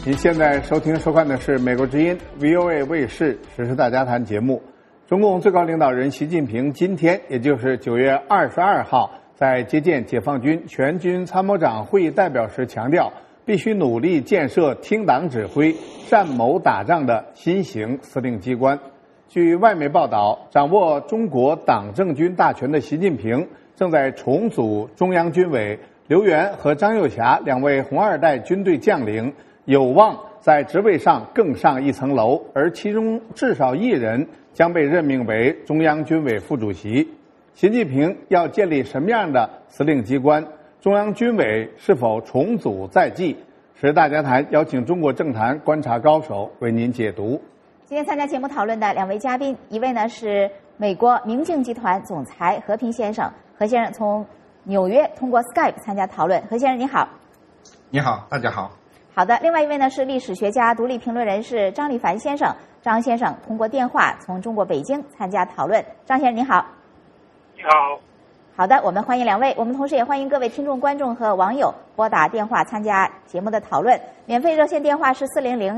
您现在收听收看的是美国之音 VOA 卫视时事大家谈节目。中共最高领导人习近平今天，也就是9月22号，在接见解放军全军参谋长会议代表时强调，必须努力建设听党指挥、善谋打仗的新型司令机关。据外媒报道，掌握中国党政军大权的习近平正在重组中央军委，刘源和张又侠两位红二代军队将领有望在职位上更上一层楼，而其中至少一人将被任命为中央军委副主席。习近平要建立什么样的司令机关？中央军委是否重组在即？时事大家谈邀请中国政坛观察高手为您解读。 今天参加节目讨论的两位嘉宾，一位呢是美国明镜集团总裁何平先生，何先生从纽约通过 Skype 参加讨论。何先生你好。 你好，大家好。 好的，另外一位呢是历史学家、独立评论人士张立凡先生。张先生通过电话从中国北京参加讨论。张先生你好。 你好。 好的，我们欢迎两位。我们同时也欢迎各位听众、观众和网友拨打电话参加节目的讨论。免费热线电话是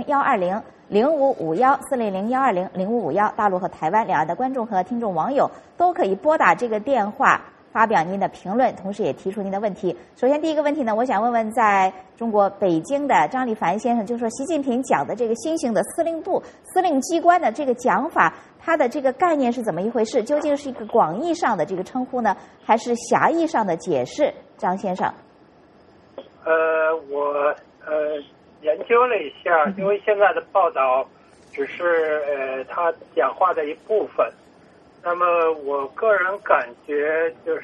400-120-0551，400-120-0551。大陆和台湾两岸的观众和听众、网友都可以拨打这个电话发表您的评论，同时也提出您的问题。首先第一个问题呢，我想问问在中国北京的张立凡先生，就是说习近平讲的这个新型的司令部、司令机关的这个讲法，它的这个概念是怎么一回事？究竟是一个广义上的这个称呼呢，还是狭义上的解释？张先生。 我研究了一下，因为现在的报道只是他讲话的一部分。那么我个人感觉就是，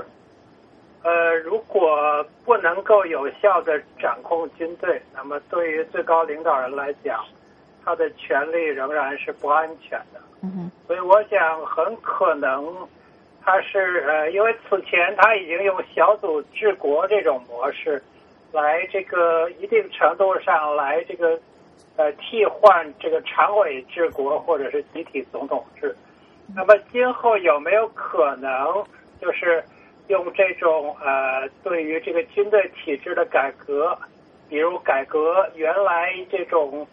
如果不能够有效的掌控军队，那么对于最高领导人来讲，他的权力仍然是不安全的。所以我想很可能他是因为此前他已经用小组治国这种模式来这个一定程度上来这个替换这个常委治国或者是集体总统制。那么今后有没有可能就是用这种对于这个军队体制的改革，比如改革原来这种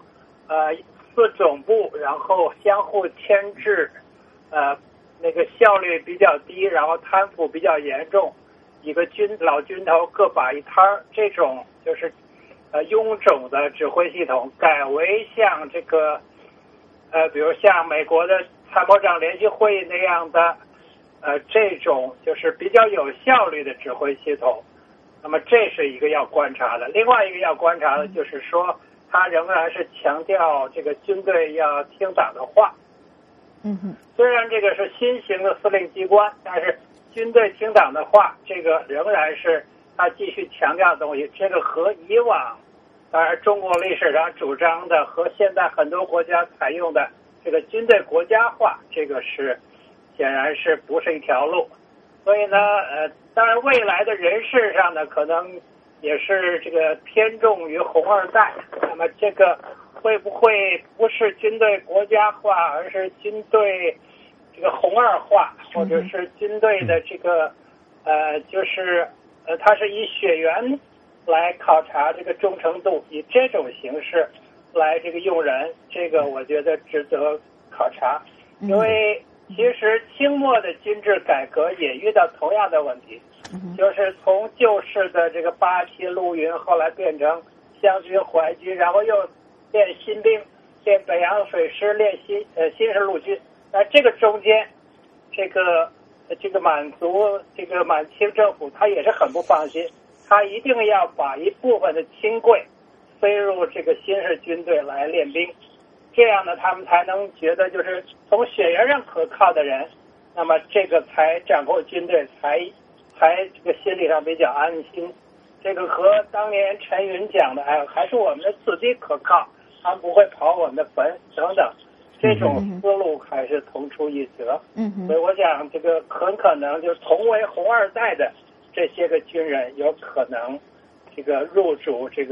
4总部，然后相互牵制，那个效率比较低，然后贪腐比较严重，一个老军头各把一摊儿，这种就是臃肿的指挥系统，改为像这个比如像美国的参谋长联席会议那样的这种就是比较有效率的指挥系统。那么这是一个要观察的。另外一个要观察的就是说，他仍然是强调这个军队要听党的话。虽然这个是新型的司令机关，但是军队听党的话，这个仍然是他继续强调的东西。这个和以往当然中国历史上主张的和现在很多国家采用的这个军队国家化，这个是显然是不是一条路。所以呢当然未来的人事上呢可能也是这个偏重于红二代。那么这个会不会不是军队国家化，而是军队这个红二化，或者是军队的这个就是它是以血缘来考察这个忠诚度，以这种形式来这个用人，这个我觉得值得考察。因为其实清末的军制改革也遇到同样的问题，就是从旧式的这个八旗陆云，后来变成湘军淮军，然后又练新兵，练北洋水师，练新式陆军。那这个中间这个满族这个满清政府他也是很不放心，他一定要把一部分的亲贵飞入这个新式军队来练兵，这样呢他们才能觉得就是从血缘上可靠的人，那么这个才掌控军队才这个心理上比较安心。这个和当年陈云讲的还是我们的子弟可靠，他们不会刨我们的坟等等，这种思路还是同出一辙。所以我想这个很可能就是同为红二代的这些个军人有可能这个入主这个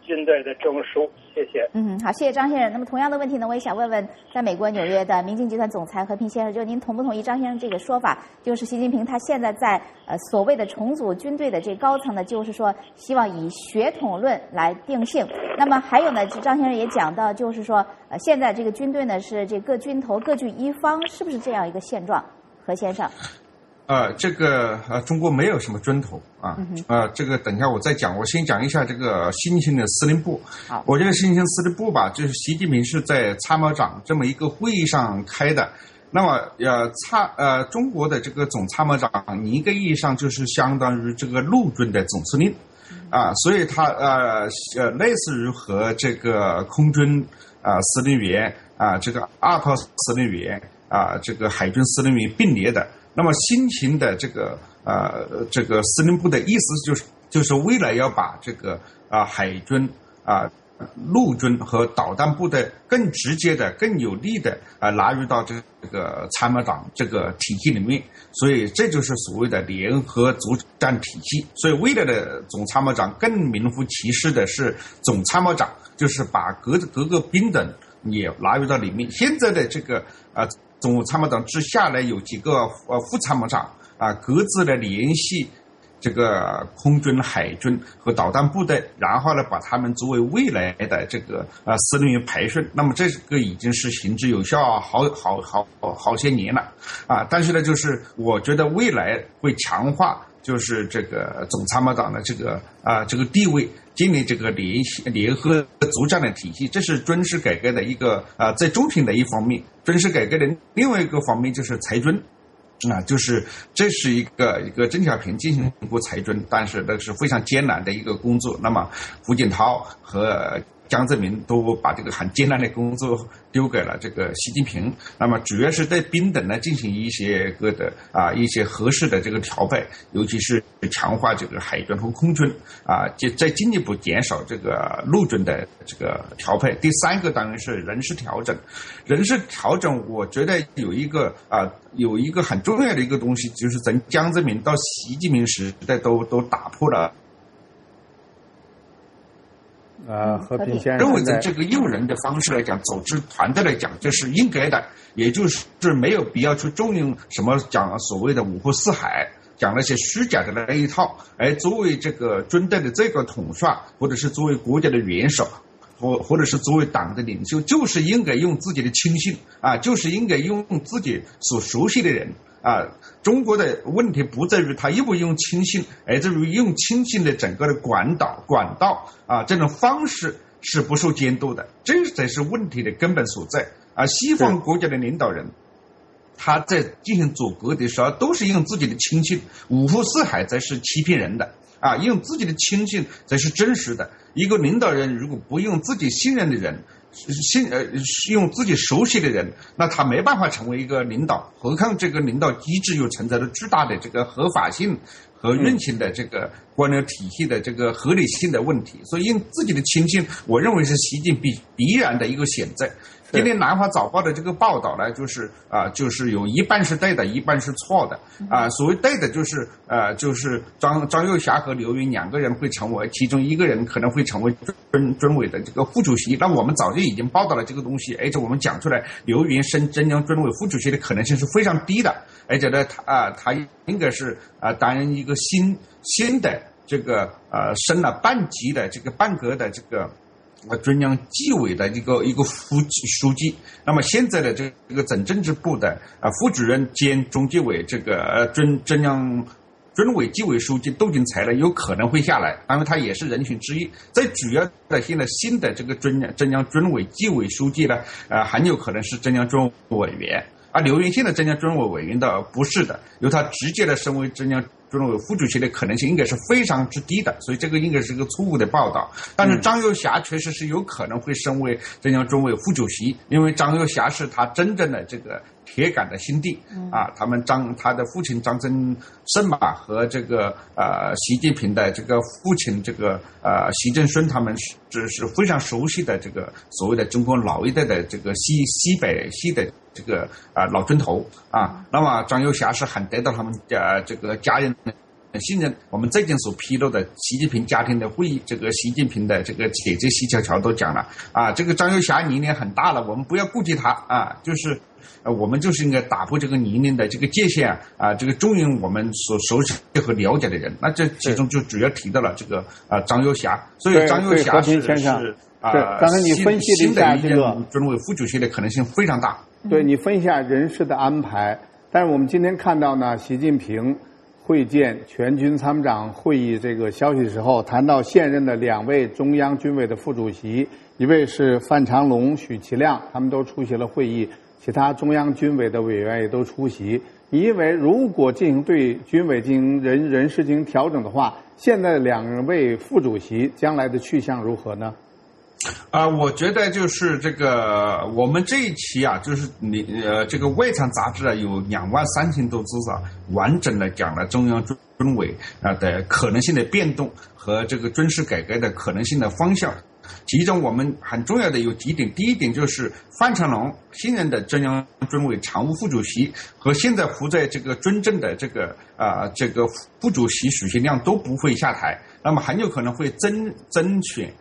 军队的中枢。谢谢。 好，谢谢张先生。那么同样的问题呢，我也想问问在美国纽约的明镜集团总裁和平先生，就是您同不同意张先生这个说法？就是习近平他现在在所谓的重组军队的这高层呢，就是说希望以血统论来定性。那么还有呢，张先生也讲到，就是说现在这个军队呢是这各军头各据一方，是不是这样一个现状？何先生？ 中国没有什么军头啊，这个等一下我再讲。我先讲一下这个新兴的司令部。 好， 我觉得新兴司令部吧，就是习近平是在参谋长这么一个会议上开的。那么中国的这个总参谋长，一个意义上就是相当于这个陆军的总司令啊，所以他类似于和这个空军司令员这个2炮司令员这个海军司令员并列的。那么新型的这个司令部的意思就是未来要把这个海军陆军和导弹部队更直接的、更有力的纳入到这个参谋长这个体系里面，所以这就是所谓的联合作战体系。所以未来的总参谋长更名副其实的是总参谋长，就是把各个兵种也纳入到里面。现在的这个总参谋长之下呢，有几个副参谋长各自的联系这个空军、海军和导弹部队，然后呢，把他们作为未来的这个司令员培训。那么这个已经是行之有效好些年了但是呢，就是我觉得未来会强化就是这个总参谋长的这个地位，建立这个联合作战的体系，这是军事改革的一个在中评的一方面。军事改革的另外一个方面就是裁军就是这是一个邓小平进行过裁军，但是那是非常艰难的一个工作。那么胡锦涛和江泽民都把这个很艰难的工作丢给了这个习近平。那么主要是对兵种呢进行一些一些合适的这个调配，尤其是强化这个海军和空军再进一步减少这个陆军的这个调配。第三个当然是人事调整。人事调整我觉得有一个很重要的一个东西，就是从江泽民到习近平时代都打破了和平先生认为的这个用人的方式来讲，组织团队来讲，这是应该的，也就是没有必要去重用什么讲所谓的五湖四海，讲那些虚假的那一套。而作为这个军队的这个统帅，或者是作为国家的元首，或者是作为党的领袖，就是应该用自己的亲信就是应该用自己所熟悉的人中国的问题不在于他用不用亲信，而在于用亲信的整个的管道这种方式是不受监督的，这才是问题的根本所在西方国家的领导人他在进行组阁的时候都是用自己的亲信，五湖四海才是欺骗人的用自己的亲信才是真实的。一个领导人如果不用自己信任的人用自己熟悉的人，那他没办法成为一个领导，何况这个领导机制又存在着巨大的这个合法性和运行的这个官僚体系的这个合理性的问题。所以用自己的亲信，我认为是习近平必然的一个选择。今天南华早报的这个报道呢，就是有一半是对的，一半是错的所谓对的就是张又侠和刘云两个人会成为，其中一个人可能会成为军委的这个副主席。那我们早就已经报道了这个东西，而且我们讲出来，刘云升中央军委副主席的可能性是非常低的，而且呢他应该是担任一个新的这个升了半级的这个半格的这个中央纪委的一个副书记。那么现在的这个总政治部的副主任兼中纪委这个中央军委纪委书记窦金才呢，有可能会下来，当然他也是人选之一。最主要的现在新的这个中央军委纪委书记呢很有可能是中央军委委员刘云现在中央军委委员的不是的，由他直接的升为中央军委副主席的可能性应该是非常之低的，所以这个应该是个错误的报道。但是张又侠确实是有可能会升为中央军委副主席，因为张又侠是他真正的这个铁杆的兄弟他的父亲张增胜和这个习近平的这个父亲这个习正顺他们是非常熟悉的这个所谓的中国老一代的这个西北系的这个老军头那么张又侠是很得到他们这个家人信任。我们最近所披露的习近平家庭的会议，这个习近平的这个姐姐习巧巧都讲了啊，这个张又侠年龄很大了，我们不要顾及他啊，就是我们就是应该打破这个年龄的这个界限啊，这个中用我们所熟悉和了解的人，那这其中就主要提到了这个张又侠，所以张又侠是刚才你分析了一下这个准委副主席的可能性非常大。 对，你分析一下人事的安排。但是我们今天看到呢，习近平会见全军参谋长会议这个消息的时候，谈到现任的2位中央军委的副主席，一位是范长龙、许其亮，他们都出席了会议，其他中央军委的委员也都出席。你认为如果进行对军委进行人事进行调整的话，现在的2位副主席将来的去向如何呢？ 我觉得就是这个，我们这一期啊，就是这个外参杂志啊，有23000多字啊，完整的讲了中央军委的可能性的变动和这个军事改革的可能性的方向。其中我们很重要的有几点，第一点就是范长龙新任的中央军委常务副主席和现在扶在这个军政的这个副主席许其亮都不会下台，那么很有可能会争取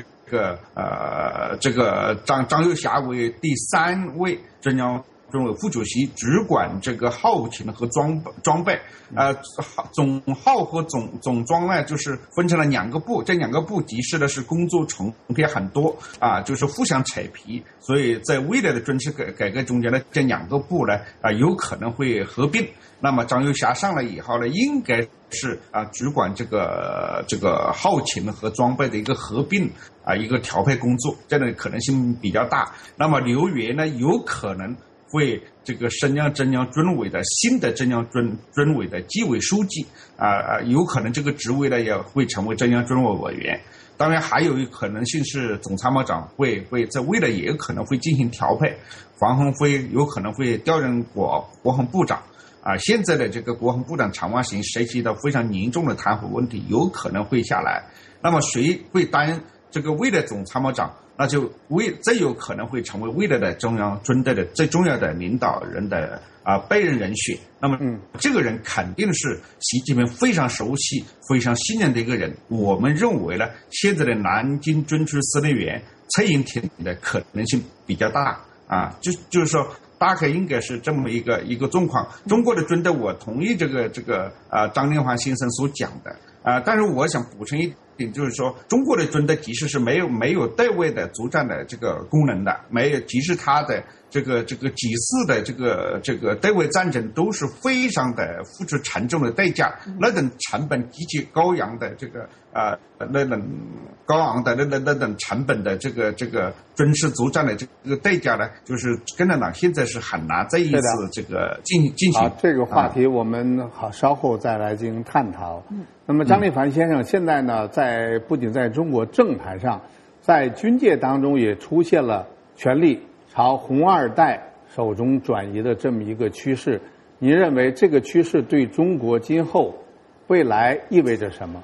这个张又侠为第3位中央军委副主席，只管这个后勤和装备，总后和总装呢，就是分成了2个部，这2个部其实的是工作重叠很多啊，就是互相扯皮，所以在未来的军事改革中间呢，这2个部呢有可能会合并。那么张又侠上来以后呢，应该是主管这个后勤和装备的一个合并一个调配工作，这样的可能性比较大。那么刘源呢，有可能会这个升降中央军委的新的中央军委的纪委书记有可能这个职位呢也会成为中央军委委员。当然还有一可能性是总参谋长会在未来也有可能会进行调配，黄宏辉有可能会调任国防部长。现在的这个国防部长常万兴涉及到非常严重的贪腐问题，有可能会下来。那么谁会担任这个未来总参谋长？那就最有可能会成为未来的中央军队的最重要的领导人的备任人选。那么这个人肯定是习近平非常熟悉、非常信任的一个人。我们认为呢，现在的南京军区司令员蔡英挺的可能性比较大就是说。大概应该是这么一个状况。中国的军队，我同意这个张立煌先生所讲的但是我想补充一点，就是说中国的军队其实是没有对外的作战的这个功能的，没有，即使他的这个几次的这个对外战争都是非常的付出沉重的代价，那种成本极其高昂的这个那种高昂的那种成本的这个军事作战的这个代价呢，就是共产党现在是很难再一次这个进行。 这个话题我们稍后再来进行探讨。那么张立凡先生现在呢，不仅在中国政坛上，在军界当中也出现了权力朝红二代手中转移的这么一个趋势。您认为这个趋势对中国今后未来意味着什么？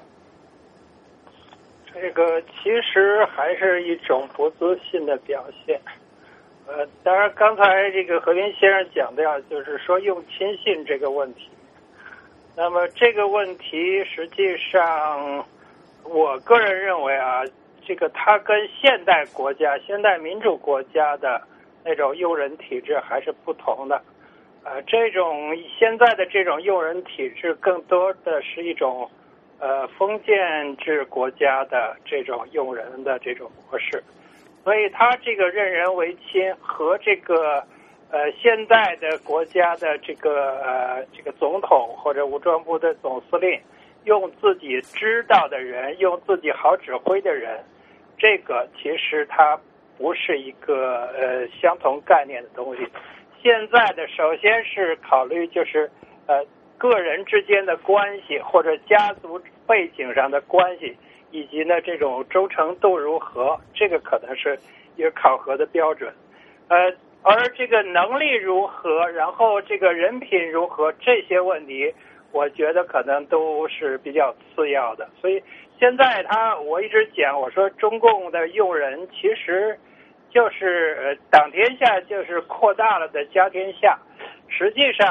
这个其实还是一种不自信的表现。当然刚才这个何林先生讲的就是说用亲信这个问题。那么这个问题实际上我个人认为这个它跟现代国家、现代民主国家的那种用人体制还是不同的。这种现在的这种用人体制更多的是一种封建制国家的这种用人的这种模式，所以他这个任人唯亲和这个现代的国家的这个总统或者武装部队总司令用自己知道的人，用自己好指挥的人，这个其实它不是一个相同概念的东西。现在的首先是考虑就是个人之间的关系或者家族背景上的关系，以及呢这种忠诚度如何，这个可能是一个考核的标准。而这个能力如何，然后这个人品如何，这些问题我觉得可能都是比较次要的。所以现在我一直讲，我说中共的用人其实就是党天下就是扩大了的家天下。实际上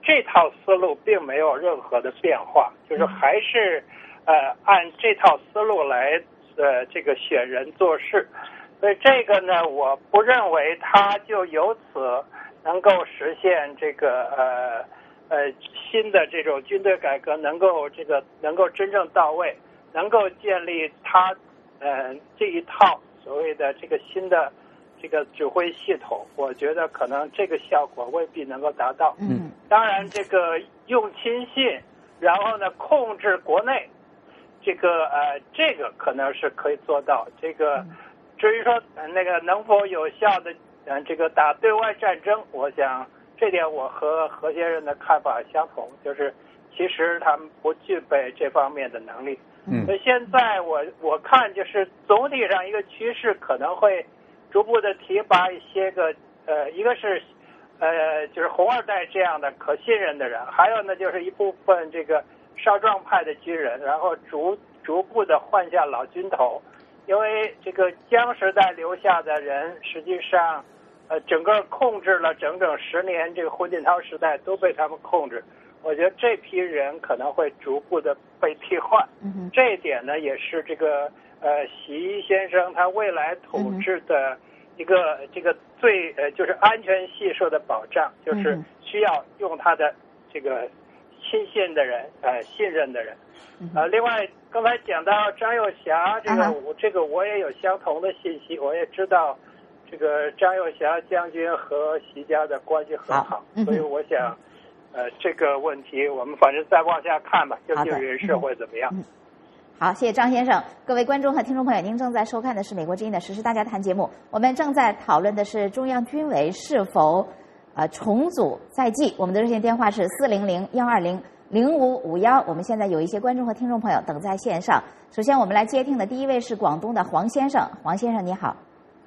这套思路并没有任何的变化，就是还是按这套思路来这个选人做事。所以这个呢，我不认为他就由此能够实现这个新的这种军队改革能够真正到位，能够建立他这一套所谓的这个新的这个指挥系统，我觉得可能这个效果未必能够达到。当然这个用亲信，然后呢控制国内，这个可能是可以做到。这个至于说那个能否有效的这个打对外战争，我想这点我和何先生的看法相同，就是其实他们不具备这方面的能力。所以现在我看就是总体上一个趋势可能会逐步的提拔一些个一个是就是红二代这样的可信任的人，还有呢就是一部分这个少壮派的军人，然后逐步的换下老军头。因为这个江时代留下的人实际上整个控制了整整10年，这个胡锦涛时代都被他们控制。我觉得这批人可能会逐步的被替换。这一点呢也是这个习先生他未来统治的一个这个最就是安全系数的保障，就是需要用他的这个亲信的人信任的人。另外刚才讲到张幼霞这个我也有相同的信息，我也知道这个张幼霞将军和习家的关系很好，所以我想这个问题我们反正再往下看吧，究竟人事会怎么样。 好，谢谢张先生。各位观众和听众朋友，您正在收看的是美国之音的时事大家谈节目，我们正在讨论的是中央军委是否重组在即。我们的热线电话是400-120-0551。我们现在有一些观众和听众朋友等在线上。首先我们来接听的第一位是广东的黄先生。黄先生你好。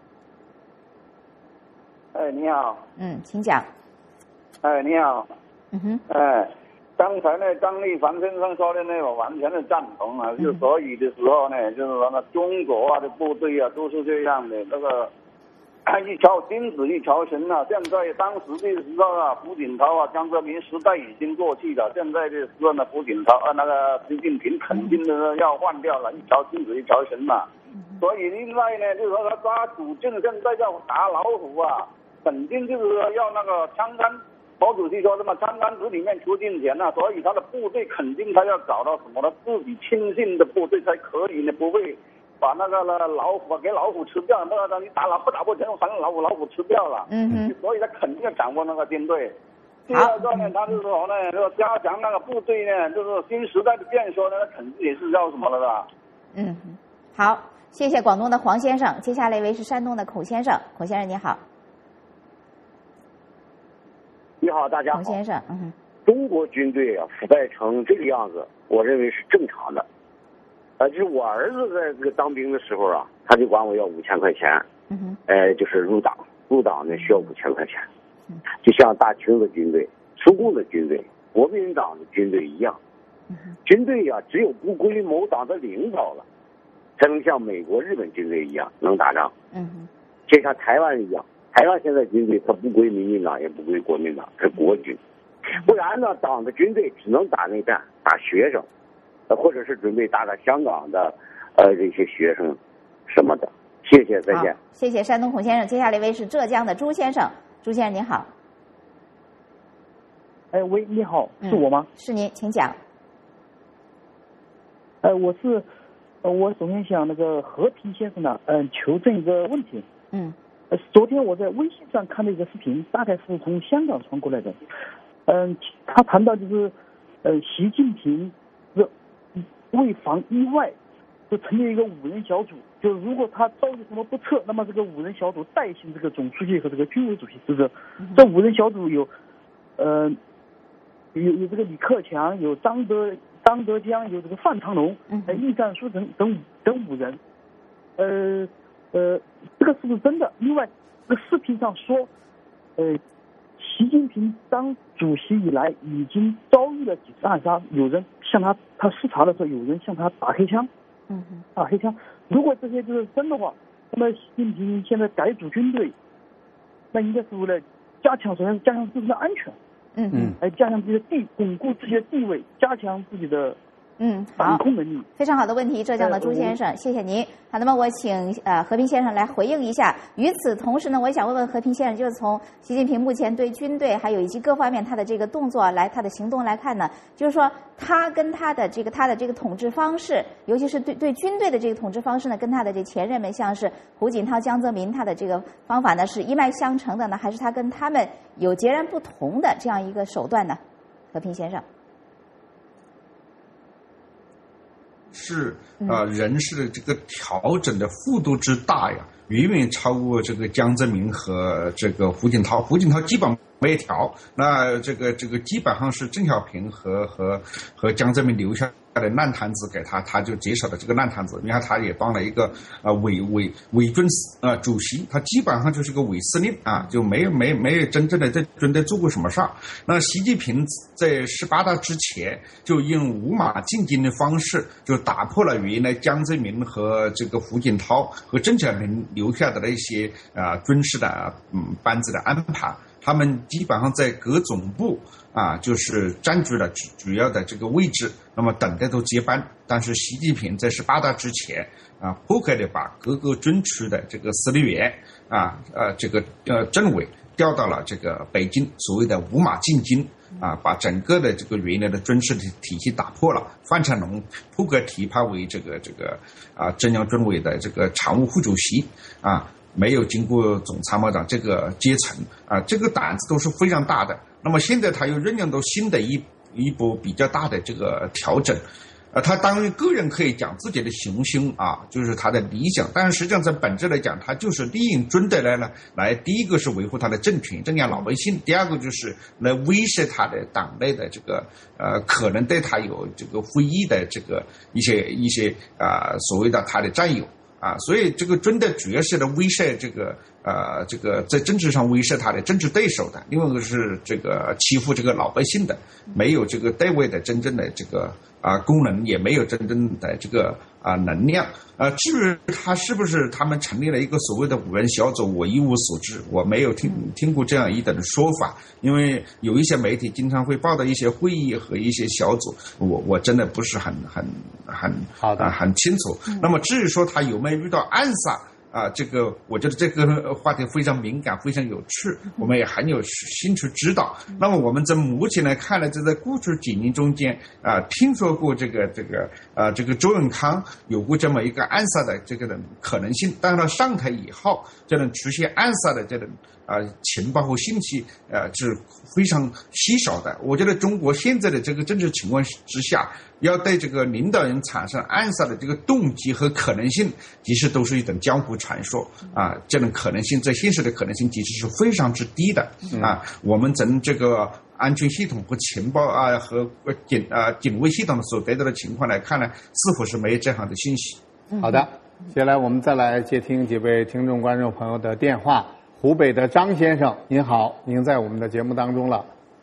你好。 请讲。 你好。刚才呢，张立凡先生说的呢，我完全的赞同啊。就所以的时候呢，就是说呢，中国的部队啊，都是这样的，那个君子一条绳啊。现在当时的时候啊，胡锦涛啊，江泽民时代已经过去了。现在的时候呢，胡锦涛那个习近平肯定的要换掉了，君子一条绳嘛。所以另外呢，就是说他抓主政，现在要打老虎啊，肯定就是说要那个枪杆。毛主席说的嘛，枪杆子里面出金钱啊，所以他的部队肯定他要找到什么呢？自己亲信的部队才可以呢，不会把那个老虎给老虎吃掉，那个你不打不成，反正老虎吃掉了。所以他肯定要掌握那个军队。第二个呢，他就是说呢，要加强那个部队呢，就是新时代的建设呢，肯定也是要什么了吧？ 好，谢谢广东的黄先生。接下来一位是山东的孔先生。孔先生你好。 你好，大家好。 孔先生， 中国军队啊腐败成这个样子，我认为是正常的。就是我儿子在这个当兵的时候啊，他就管我要5000块钱，就是入党呢需要5000块钱，就像大清的军队、苏共的军队、国民党的军队一样。军队啊，只有不归某党的领导了，才能像美国、日本军队一样能打仗。就像台湾一样。台湾现在军队它不归民进党也不归国民党，是国军，不然呢党的军队只能打内战，打学生，或者是准备打香港的这些学生什么的。谢谢，再见。 谢谢山东孔先生。接下来一位是浙江的朱先生。朱先生您好。 喂，你好，是我吗？ 是您，请讲。 我首先向那个和平先生呢，求证一个问题。昨天我在微信上看到一个视频，大概是从香港传过来的。他谈到就是习近平为防意外，就成立一个5人小组，就如果他遭遇什么不测，那么这个5人小组代行这个总书记和这个军委主席职责。这5人小组有这个李克强，有张德江，有这个范长龙，易占书等5人。这个是不是真的？另外，这个视频上说，习近平当主席以来已经遭遇了几次暗杀，有人向他视察的时候，有人向他打黑枪。打黑枪。如果这些就是真的话，那么习近平现在改组军队，那应该是为了首先加强自身的安全。 加强自己的巩固自己的地位，加强自己的反攻能力。 非常好的问题，浙江的朱先生，谢谢您。好，那么我请和平先生来回应一下。与此同时呢，我也想问问和平先生，就是从习近平目前对军队还有以及各方面他的这个动作他的行动来看呢，就是说他跟他的这个统治方式，尤其是对军队的这个统治方式呢，跟他的这前任们，像是胡锦涛、江泽民，他的这个方法呢是一脉相承的呢，还是他跟他们有截然不同的这样一个手段呢？和平先生。 是人事的这个调整的幅度之大呀，远远超过这个江泽民和这个胡锦涛。胡锦涛基本没调，那这个基本上是邓小平和江泽民留下的烂摊子给他就接手了这个烂摊子。你看他也当了一个伪军主席，他基本上就是个伪司令啊，就没有真正的在军队做过什么事儿。那习近平在18大之前就用五马进京的方式，就打破了原来江泽民和这个胡锦涛和邓小平留下的那些军事的班子的安排。他们基本上在各总部就是占据了主要的这个位置，那么等待都接班。但是习近平在18大之前破格的把各个军区的这个司令员政委调到了这个北京，所谓的五马进京把整个的这个原来的军事体系打破了。范成龙破格提拔为这个中央军委的这个常务副主席没有经过总参谋长这个阶层这个胆子都是非常大的。那么现在他又酝酿到新的一波比较大的这个调整他当然个人可以讲自己的雄心就是他的理想，但是实际上在本质来讲，他就是利用军队来第一个是维护他的政权，镇压老百姓；第二个就是来威慑他的党内的这个可能对他有这个非议的这个一些所谓的他的战友。所以这个军队主要是来威慑这个在政治上威慑他的政治对手的，另外一个是这个欺负这个老百姓的，没有这个单位的真正的这个功能，也没有真正的这个能量至于他是不是他们成立了一个所谓的5人小组，我一无所知，我没有听过这样一等的说法，因为有一些媒体经常会报道一些会议和一些小组，我真的不是很好的很清楚。那么至于说他有没有遇到暗杀这个我觉得这个话题非常敏感，非常有趣，我们也很有兴趣知道。那么我们在目前来看呢，就在过去几年中间听说过这个周永康有过这么一个暗杀的这个的可能性，但是他上台以后，这种出现暗杀的这种情报和信息是非常稀少的。我觉得中国现在的这个政治情况之下，要对这个领导人产生暗杀的这个动机和可能性，其实都是一种江湖传说这种可能性在现实的可能性其实是非常之低的我们从这个安全系统和情报和警卫系统所得到的情况来看呢，似乎是没有这样的信息。 好的，接下来我们再来接听几位听众观众朋友的电话。湖北的张先生，您好，您在我们的节目当中了。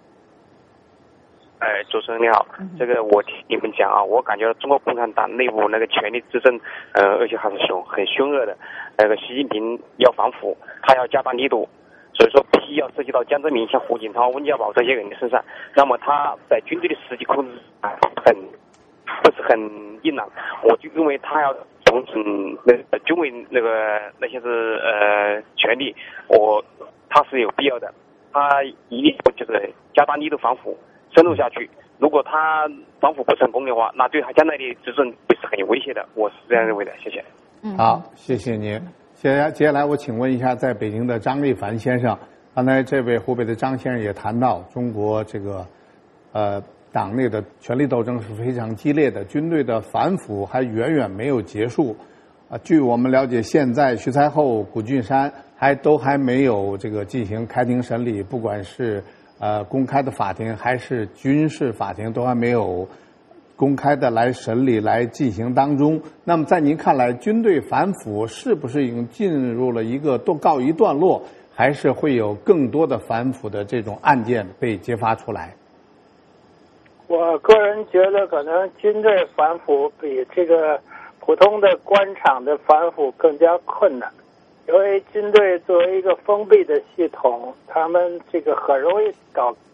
主持人你好，这个我听你们讲我感觉中国共产党内部那个权力之争，而且还是很凶恶的。那个习近平要反腐，他要加大力度，所以说必须要涉及到江泽民、像胡锦涛、温家宝这些人的身上。那么他在军队的实际控制不是很硬朗，我就认为他要重整军委那些是权力，他是有必要的，他一定就是加大力度反腐。深入下去，如果他反腐不成功的话，那对他将来的执政是很有威胁的，我是这样认为的。谢谢。 好，谢谢您。接下来我请问一下，在北京的张立凡先生，刚才这位湖北的张先生也谈到，中国这个党内的权力斗争是非常激烈的，军队的反腐还远远没有结束。据我们了解，现在徐才厚、谷俊山都还没有这个进行开庭审理，不管是公开的法庭还是军事法庭都还没有公开的来审理来进行当中。那么在您看来，军队反腐是不是已经进入了一个告一段落，还是会有更多的反腐的这种案件被揭发出来？ 我个人觉得可能军队反腐比这个普通的官场的反腐更加困难，因为军队作为一个封闭的系统，他们这个很容易搞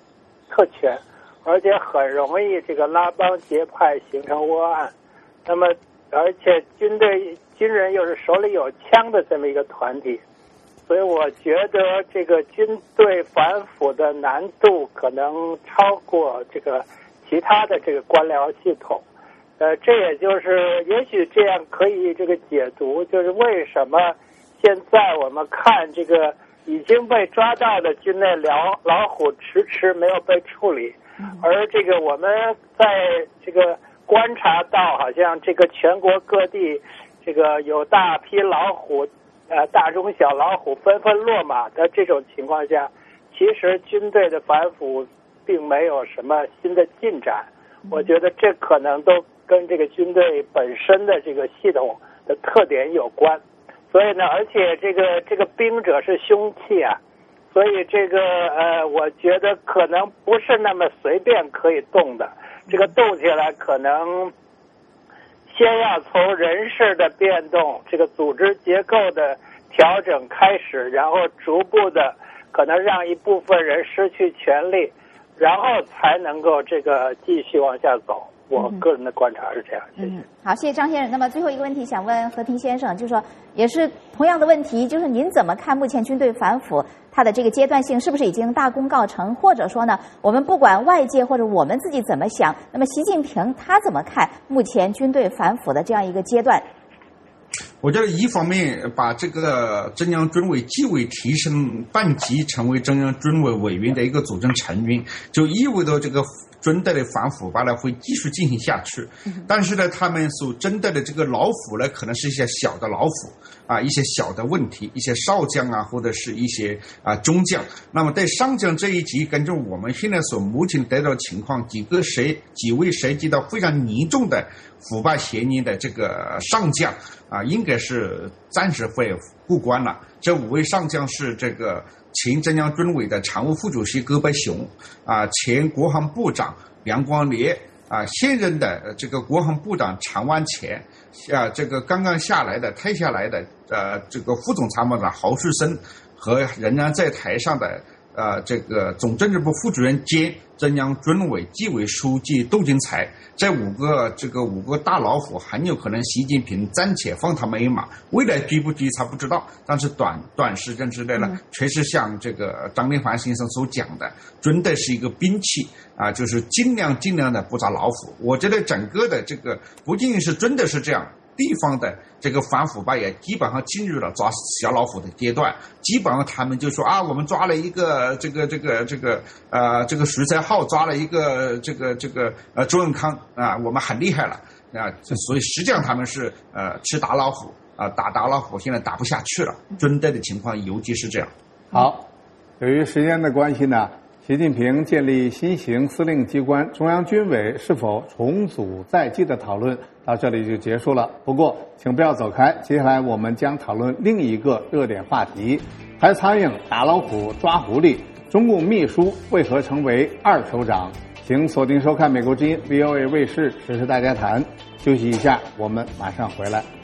特权，而且很容易这个拉帮结派形成窝案。那么，而且军人又是手里有枪的这么一个团体，所以我觉得这个军队反腐的难度可能超过这个其他的这个官僚系统。这也就是也许这样可以这个解读，就是为什么现在我们看这个已经被抓到的军内老虎迟迟没有被处理，而这个我们在这个观察到，好像这个全国各地这个有大批老虎，大中小老虎纷纷落马的这种情况下，其实军队的反腐并没有什么新的进展。我觉得这可能都跟这个军队本身的这个系统的特点有关。所以呢，而且这个兵者是凶器啊，所以这个我觉得可能不是那么随便可以动的。这个动起来可能先要从人事的变动，这个组织结构的调整开始，然后逐步的可能让一部分人失去权利，然后才能够这个继续往下走。我个人的观察是这样，谢谢。 好，谢谢张先生。那么最后一个问题想问何庭先生，就是说也是同样的问题，就是您怎么看目前军队反腐它的这个阶段性是不是已经大功告成，或者说呢，我们不管外界或者我们自己怎么想，那么习近平他怎么看目前军队反腐的这样一个阶段？ 我觉得一方面把这个中央军委纪委提升半级成为中央军委委员的一个组成成员，就意味着这个军队的反腐败呢会继续进行下去。但是呢，他们所针对的这个老虎呢，可能是一些小的老虎啊，一些小的问题，一些少将啊，或者是一些中将。那么在上将这一级，根据我们现在所目前得到的情况，几位涉及到非常严重的腐败嫌疑的这个上将啊，应该是暂时会过关了。这5位上将是这个前中央军委的常务副主席葛北雄啊，前国防部长梁光烈啊，现任的这个国防部长常万全啊，这个刚刚退下来的这个副总参谋长侯世生和仍然在台上的这个总政治部副主任兼中央军委纪委书记窦金才，这5个大老虎很有可能习近平暂且放他们一马，未来追不追他不知道，但是短时间之内呢，确实像这个张立凡先生所讲的，军队是一个兵器啊，就是尽量的不抓老虎。我觉得整个的这个不仅仅是真的是这样，地方的这个反腐败也基本上进入了抓小老虎的阶段，基本上他们就说啊，我们抓了一个这个徐才浩，抓了一个周永康啊，我们很厉害了啊，所以实际上他们是吃打老虎啊，打老虎现在打不下去了，军队的情况尤其是这样。 好，由于时间的关系呢，习近平建立新型司令机关中央军委是否重组在即的讨论到这里就结束了。不过请不要走开，接下来我们将讨论另一个热点话题，抬苍蝇打老虎抓狐狸，中共秘书为何成为二首长？请锁定收看美国之音 VOA 卫视时事大家谈。休息一下，我们马上回来。